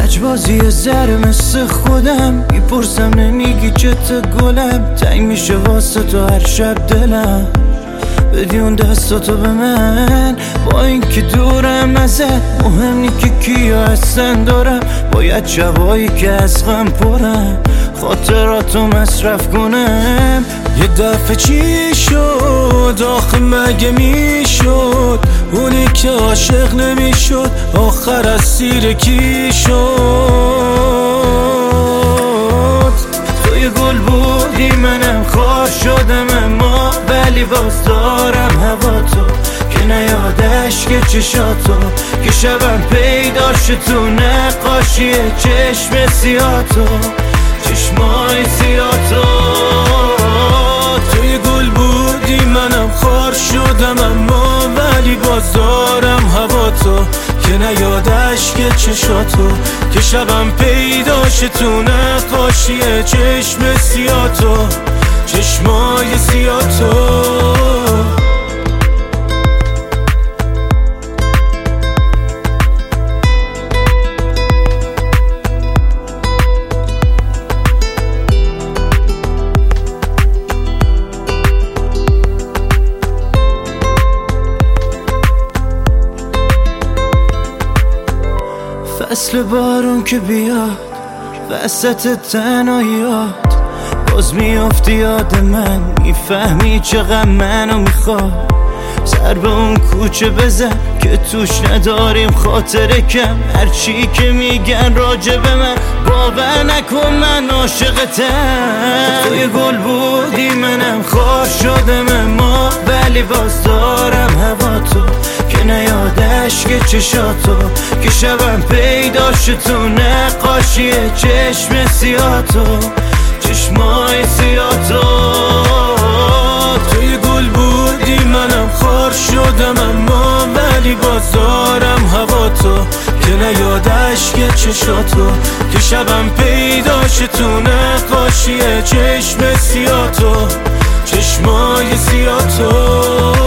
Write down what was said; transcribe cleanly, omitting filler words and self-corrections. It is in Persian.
لجبازی زر مثل خودم میپرسم نمیگی چته گلم، تنگ میشه واسه تو هر شب دلم، بدی اون دستاتو به من. با اینکه دورم ازت مهم نی که کیا هستن دارم، باید شبایی که از غم پرم خاطراتو مصرف کنم. یه دفعه چی شد آخه مگه میشد اونی که عاشق نمیشد آخر اسیر کی شد؟ توی گل بودی منم خار شدم، اما ولی باز دارم هوا تو که نیادش که چشاتو که شبم پیدا شد تو نقاشی چشم سیاتو، چشمای سیاتو. توی گل بودی منم خار شدم، اما ولی باز دارم هوا تو که نیادش که چشاتو که شبم پیدا شد تو نقاشی چشم سیاتو، چشمای سیاتو. فصل بارون که بیاد وسط تنهاییات، باز میافتی یاد من، میفهمی چقدر منو میخواد. سر به اون کوچه بزن که توش نداریم خاطره کم، هرچی که میگن راجع به من باور نکن من عاشقتم. توی گل بودی منم خار شدم، اما ولی باز دارم هوا تو که نیادش که چشاتو که شبم پیدا شد تو نقاشی چشم سیاتو، چشمای سیاتو. توی گل بودی منم خار شدم، اما ولی باز دارم هوا تو که نیادش که چشاتو که شبم پیدا شد تو نقاشی چشم سیاتو، چشمای سیاتو.